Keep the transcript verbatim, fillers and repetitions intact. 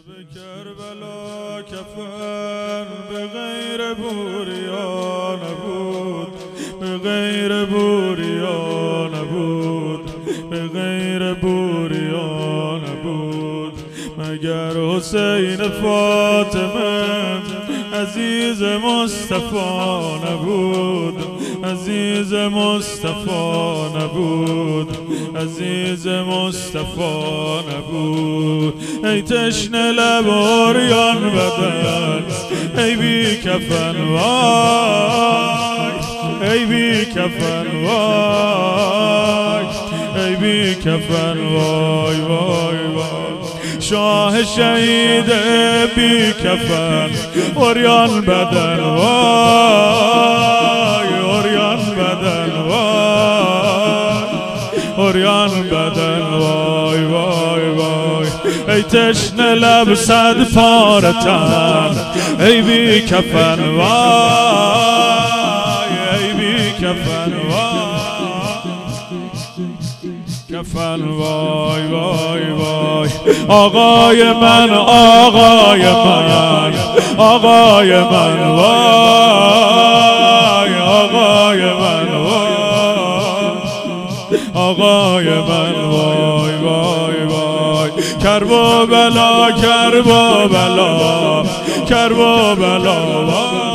شب کربلا کفن به غیر بوریا نبود، به غیر بوریا نبود، به غیر بوریا نبود، مگر حسین فاطمه عزیز مصطفی نبود، عزیز مصطفی نبود، عزیز مصطفی نبود. ای تشنه لب عریان بدن، ای بی کفن وای، ای بی کفن وای، ای بی کفن وای وای وای. شاه شهید بی کفن عریان بدن وای، عریان بدن وای، عریان بدن وای وای وای. ای تشنه لب صد پاره تن، ای بی کفن وای، ای بی کفن وای، کفن وای وای وای. آقای من، آقای من، آقای من وای، آقای من وای، آقای من وای وای وای. کربلا کربلا کربلا کربلا وای.